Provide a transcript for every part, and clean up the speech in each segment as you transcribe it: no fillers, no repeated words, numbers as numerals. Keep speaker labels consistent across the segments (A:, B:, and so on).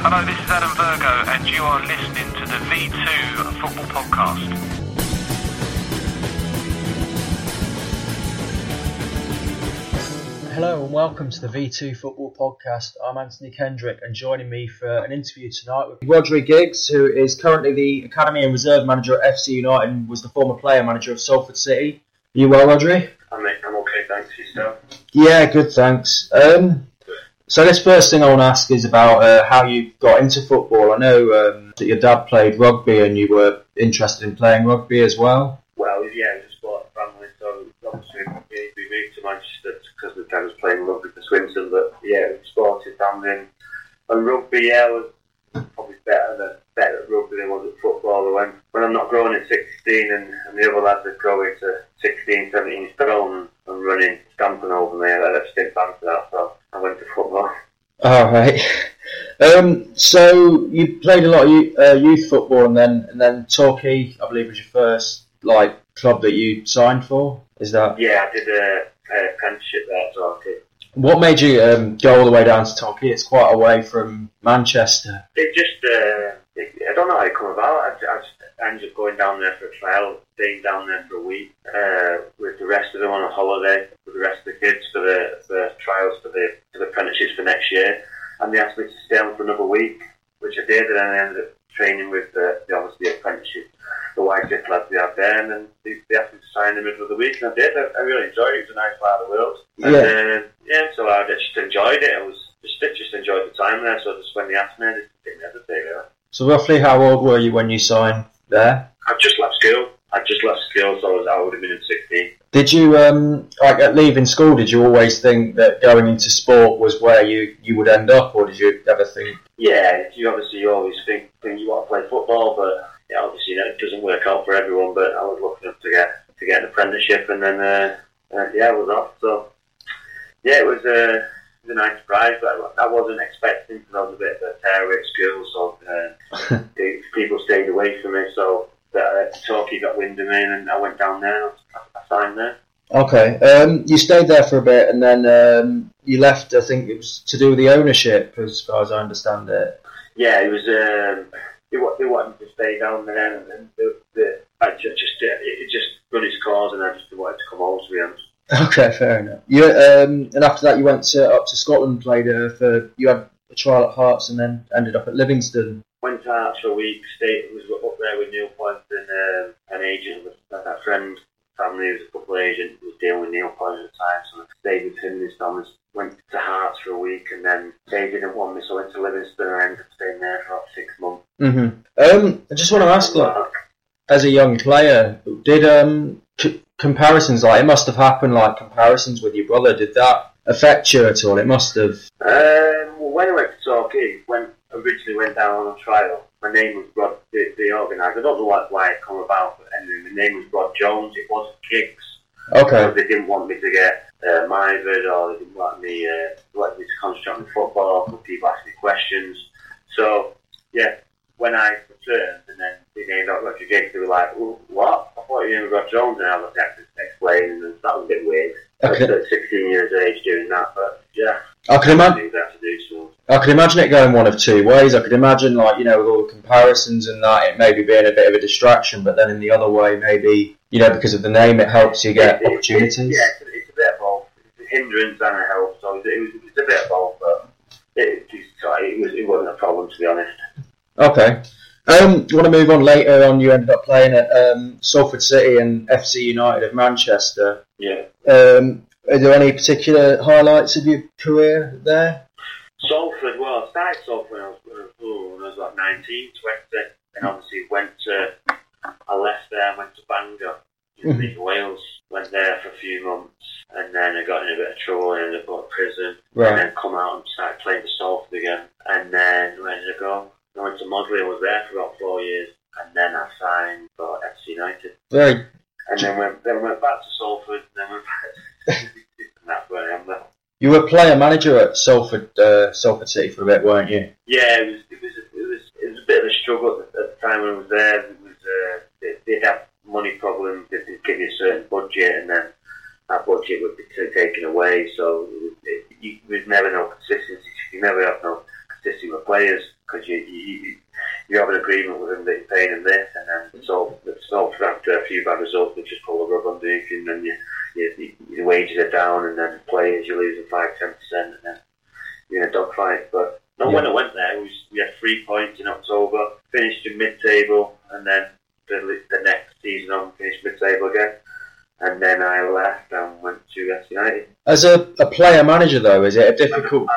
A: Hello, this is Adam Virgo, and you are listening to the V2 Football Podcast.
B: Hello and welcome to the V2 Football Podcast. I'm Anthony Kendrick, and joining me for an interview tonight with Rhodri Giggs, who is currently the Academy and Reserve Manager at FC United and was the former player manager of Salford City. Are you well, Rhodri?
C: I'm okay, thanks. Yourself?
B: Yeah, good, thanks. So this first thing I want to ask is about how you got into football. I know that your dad played rugby and you were interested in playing rugby as well.
C: Well, yeah, just bought a family, so obviously we moved to Manchester because my dad was playing rugby for Swinton, but yeah, we sported family and rugby, yeah, was probably better at rugby than was at football. When I'm not growing at 16 and the other lads are growing to 16, 17 stone and running, stamping over me, I just didn't fancy that, so I went to football.
B: All right. So you played a lot of youth football, and then Torquay, I believe, was your first club that you signed for. Is that?
C: Yeah, I did a apprenticeship there at Torquay.
B: What made you go all the way down to Torquay? It's quite away from Manchester.
C: It just, I don't know how it come about. I just ended up going down there for a trial, staying down there for a week with the rest of them on a holiday with the rest of the kids for the trials for the apprenticeships for next year, and they asked me to stay on for another week, which I did, and then I ended up training with the apprenticeship, the YTF lads we had there, and then they asked me to sign in the middle of the week, and I did. I really enjoyed it. It was a nice part of the world. And, so I just enjoyed it. I was just enjoyed the time there. So just when they asked me, I just didn't hesitate really.
B: So roughly how old were you when you signed there?
C: I'd just left school, so I would have been in 16.
B: Did you, at leaving school, did you always think that going into sport was where you would end up, or did you ever think?
C: Yeah, you always think you want to play football, but yeah, obviously it doesn't work out for everyone. But I was lucky enough to get an apprenticeship, and then I was off. So yeah, it was a nice surprise, but I wasn't expecting, because I was a bit of a tearaway at school, so people stayed away from me. So Torquay got wind of me, and I went down there. I signed there. Okay.
B: You stayed there for a bit, and then you left. I think it was to do with the ownership, as far as I understand it.
C: Yeah, it was. They wanted to stay down there, and then it just run its course, and I just wanted to come home, to be honest.
B: Okay, fair enough. You and after that, you went up to Scotland, played you had a trial at Hearts, and then ended up at Livingston.
C: Went to Hearts for a week. Was up there with Neil Point and an agent, that friend. Family was a football agent who was dealing with Neil Point at the time, so I stayed with him this time. Went to Hearts for a week, and then they didn't want me, so I went to Livingston, and I ended up staying there for about 6 months.
B: Mm-hmm. I just want to ask, as a young player, did comparisons, it must have happened, comparisons with your brother, did that affect you at all? It must have.
C: When I went to Torquay, when I originally went down on a trial, my name was Rod, the organiser. I don't know why it came about, but anyway, my name was Rod Jones. It wasn't Giggs.
B: Okay.
C: So they didn't want me to get mithered, or they didn't want me to concentrate on football, or people ask me questions. So, yeah, when I returned, and then they named out Roger Giggs, they were like, what? I thought you were Rod Jones, and I was had to explain, and that was a bit weird.
B: Okay.
C: I was at 16 years of age doing that, but yeah.
B: I can imagine it going one of two ways. I could imagine, with all the comparisons and that, it maybe being a bit of a distraction, but then in the other way, maybe, because of the name, it helps you get opportunities.
C: It's a bit of both. It's a hindrance and a help, so it's a bit of both, but it wasn't a problem, to be honest.
B: Okay. You want to move on later on? You ended up playing at Salford City and FC United of Manchester.
C: Yeah.
B: Are there any particular highlights of your career there?
C: Salford, I started Salford when I was like 19, 20, and obviously I left there, went to Bangor in Wales, went there for a few months, and then I got in a bit of trouble and ended up going to prison, and then come out and started playing for Salford again, and then where did I go? I went to Modley and was there for about 4 years, and then I signed for FC United. And then went back to Salford, and then went back and that's where I am now.
B: You were player manager at Salford City for a bit, weren't you?
C: Yeah, it was a bit of a struggle at the time when I was there. It was they'd have money problems. They'd give you a certain budget, and then that budget would be taken away. So there was never no consistency. You never have no consistency with players because agreement with him that he's paying him this, and then so after a few bad results, they just pull the rug underneath you, and then your wages are down, and then players you're losing 5-10%, and then you're in a dogfight. But when I went there, we had 3 points in October, finished in mid-table, and then the next season on finished mid-table again. And then I left and went to FC United.
B: As a player manager, though, is it a difficult?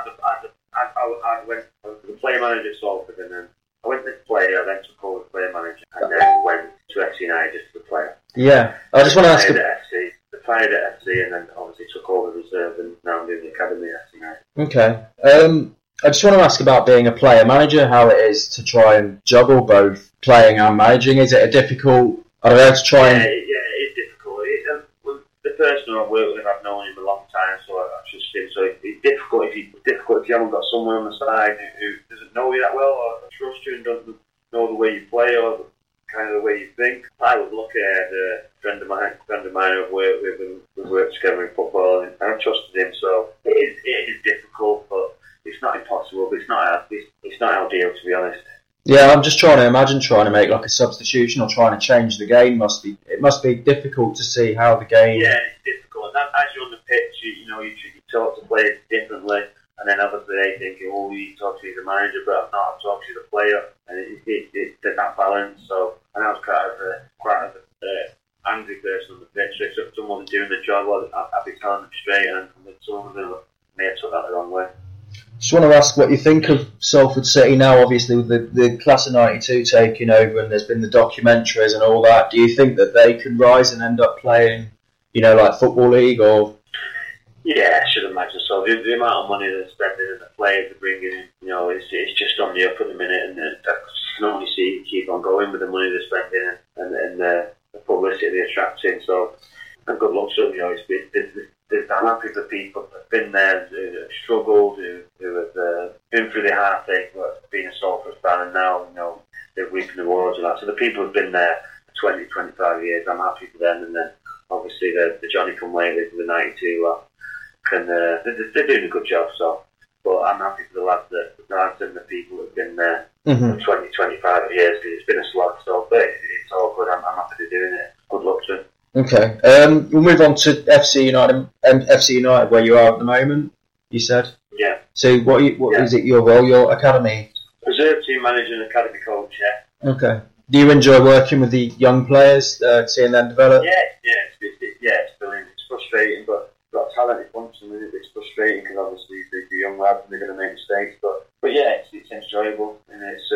C: I went the player manager at Salford, and then I went as player, then took over the player manager, and then went to FC United just as a player.
B: Yeah, I just want to ask.
C: The player at FC, and then obviously took over the reserve, and now I'm doing the academy at FC United.
B: Okay. I just want to ask about being a player manager, how it is to try and juggle both playing and managing. Is it a difficult? I don't know, to try and.
C: Yeah, it's difficult. The person I've worked with, I've known him a long time, so I trust him. So it's difficult if you haven't got someone on the side who doesn't know you that well, or trust you and doesn't know the way you play or kind of the way you think. I was lucky. I had a friend of mine I've worked with, and we worked together in football, and I trusted him. So it is difficult, but it's not impossible. But it's not ideal, to be honest.
B: Yeah, I'm just trying to imagine trying to make like a substitution or trying to change the game. It must be difficult to see how the game.
C: Yeah, it's difficult. As you're on the pitch, you talk to players differently, and then obviously they think, oh, you talk to the manager, but I'm not. I'm talking to the player, and it's that balance. So, and I was quite an angry person on the pitch. So if someone was doing the job, I'd be telling them straight, and some of them may have took that the wrong way.
B: Just want to ask what you think of Salford City now, obviously with the class of 92 taking over, and there's been the documentaries and all that. Do you think that they could rise and end up playing, like Football League or?
C: Yeah, I should imagine so. The amount of money they're spending and the players they're bringing in, it's just on the up at the minute, and you can only see it keep on going with the money they're spending and the publicity they're attracting. So, and good luck to them. I'm happy for people that have been there, who have struggled, who have been through the heartache of being a Salford fan, and now they're reaping the rewards of that. So the people who've been there for 20, 25 years, I'm happy for them. And then obviously the Johnny come lately for the 92 lot, they're doing a good job. So, but I'm happy for the lads and the people who've been there for 20, 25 years, because it's been a slog. So, but it's all good. I'm happy they're doing it. Good luck to them.
B: Okay, we'll move on to FC United, where you are at the moment, you said?
C: Yeah.
B: So what is it your role, your academy?
C: Reserve team manager and academy coach, yeah.
B: Okay. Do you enjoy working with the young players, seeing them develop?
C: Yeah, it's brilliant. It's frustrating, but we've got a talented bunch, and it's frustrating because obviously they're young lads and they're going to make mistakes, but yeah, it's enjoyable, and it's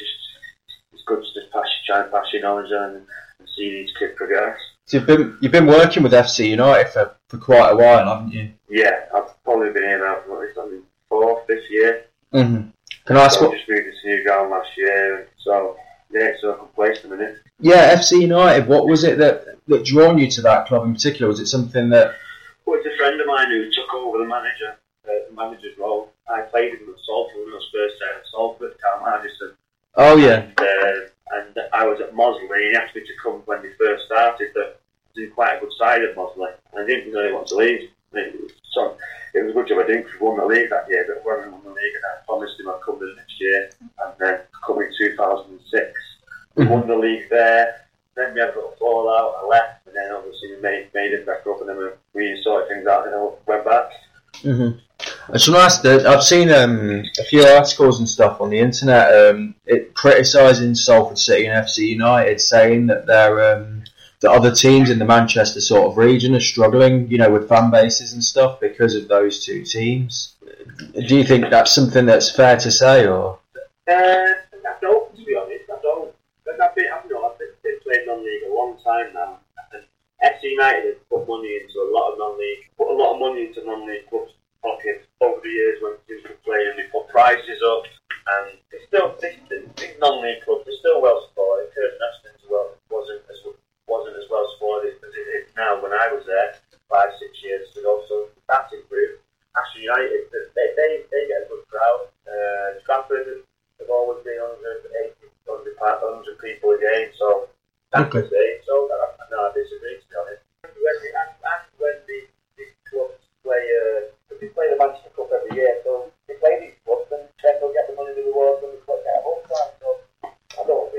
C: good to just try and pass your knowledge on and see these kids progress.
B: So you've been working with FC United for quite a while, haven't you?
C: Yeah, I've probably been here now for at least 4th this year.
B: Mm-hmm. Can I ask
C: I just moved to New Ground last year, so yeah, it's a good place in a minute.
B: Yeah, FC United. What was it that drawn you to that club in particular? Was it something that?
C: Well, it's a friend of mine who took over the manager's role. I played with him at Salford when I was first there at Salford, Carl Madison.
B: Oh yeah.
C: And I was at Mosley. He asked me to come when they first started. But I was in quite a good side at Mosley, and I didn't really want to leave. So it was a good job I didn't, because we won the league that year. But when we won the league, and I promised him I'd come the next year, and then come in 2006, we won the league there. Then we had a little fallout. I left, and then obviously we made it back up, and then we sorted things out, and then I went back.
B: Mm-hmm. I just want to ask that I've seen a few articles and stuff on the internet criticising Salford City and FC United, saying that the other teams in the Manchester sort of region are struggling, with fan bases and stuff because of those two teams. Do you think that's something that's fair to say, or?
C: I don't, to be honest. I don't. But I've been playing non-league a long time now. And FC United has put money into a lot of non-league clubs' pockets over the years when teams were playing. They put prices up, and it's still big non-league clubs. They're still well supported. Kirsten Ashton's wasn't as well supported as it is now. When I was there 5-6 years ago, so that's improved. Ashton United, they get a good crowd. Stratford have always been 100 people a game, so that's the same. So I disagree, to be honest. When the clubs play the Manchester Cup every year, so they play these clubs and then they'll get the money, the rewards, and the club get a whole time. So I don't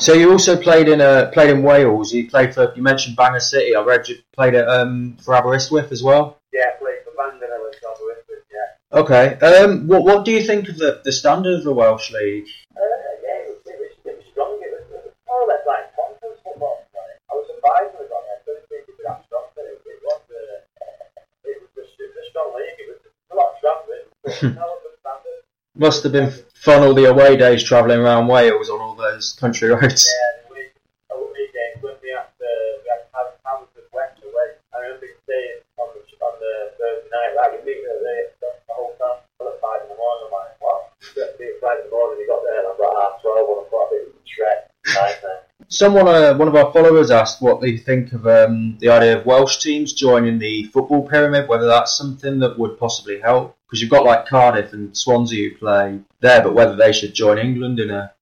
B: So you also played in Wales. You mentioned Bangor City. I read you played at for Aberystwyth as well.
C: Yeah, I played for Bangor and Aberystwyth. Yeah.
B: Okay. What do you think of the standard of the Welsh League?
C: Yeah, it was strong. It was more or less like conference football. I was surprised when I got there. I didn't think it was that strong, but it was a strong league. It was a lot of travelling, but no good standard.
B: Must have been fun all the away days travelling around Wales on all those country roads.
C: Yeah, we games when we had Hammersmith West away. I remember staying on the Thursday night. Like we meet at the hotel at 5 in the morning. I'm like, what? At 5 in the morning, we got there and about 12 on o'clock. It was Shrek.
B: One of our followers asked what they think of the idea of Welsh teams joining the football pyramid, whether that's something that would possibly help. Because you've got like Cardiff and Swansea who play there, but whether they should join England in a...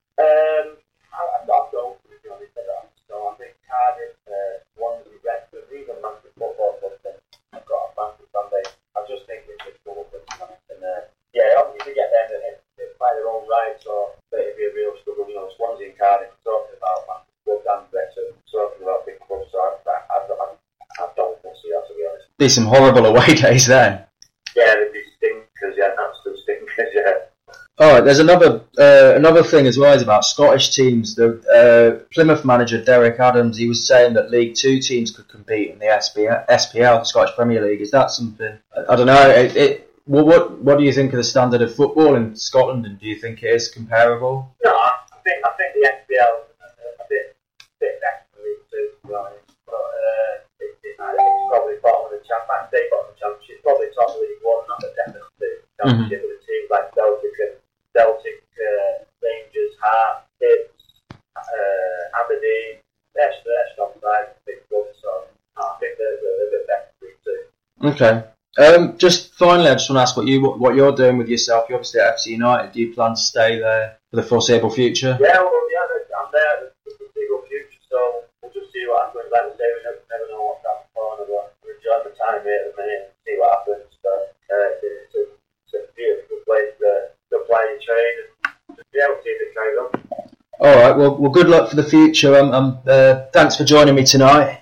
C: I don't, to be honest. So I think Cardiff, Swansea, Wrexham, these are massive football clubs. I've got a massive fan base. I just think it's a struggle for them. And yeah, obviously get them they play their own right, so it'd be a real struggle. You know, Swansea and Cardiff talking about massive clubs and Wrexham talking about big clubs. So I don't see that, to be honest.
B: Be some horrible away days then.
C: Yeah, there'd be stinkers, absolute stinkers,
B: Alright, there's another thing as well is about Scottish teams. The Plymouth manager Derek Adams, he was saying that League Two teams could compete in the SPL, the Scottish Premier League. Is that something? I don't know. What do you think of the standard of football in Scotland, and do you think it is comparable?
C: No, I think the SPL is a bit better than League Two, to be honest. But it's probably bottom of the championship. Probably top of League One, not the definite championship with the teams like Celtic, Rangers, Hearts, Hibs, Aberdeen. They're strong sides, big clubs, so I think they're a bit better than League Two.
B: Okay. Just finally, I just want to ask what you're doing with yourself. You're obviously at FC United. Do you plan to stay there for the foreseeable future?
C: Yeah, I'm there for the foreseeable future, so we'll just see what happens. Like I say, we never know what's happening. But we're enjoying the time here at the minute and see what happens. But it's a beautiful place to play and train, and just be able to see if it carries on.
B: All right. Well, good luck for the future. Thanks for joining me tonight.